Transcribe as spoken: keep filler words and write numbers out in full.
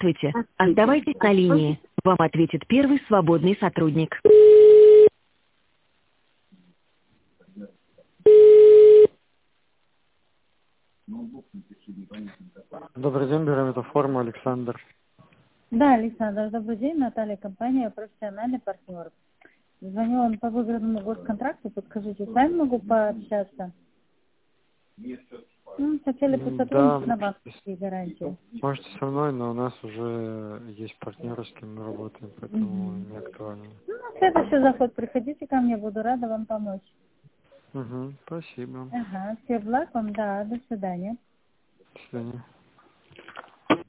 Здравствуйте. Оставайтесь на линии. Вам ответит первый свободный сотрудник. Добрый день, Бирометаформа, Александр. Да, Александр, добрый день. Наталья, компания «Профессиональный партнер». Звоню вам по выигранному госконтракту. Подскажите, с вами могу пообщаться? Ну, хотели бы сотрудничать Да, на банковские гарантии. можете со мной, но у нас уже есть партнеры, с кем мы работаем, поэтому Угу. не актуально. Ну, на следующий заход приходите ко мне, буду рада вам помочь. Угу, спасибо. Ага, всех благ вам, да, до свидания. До свидания.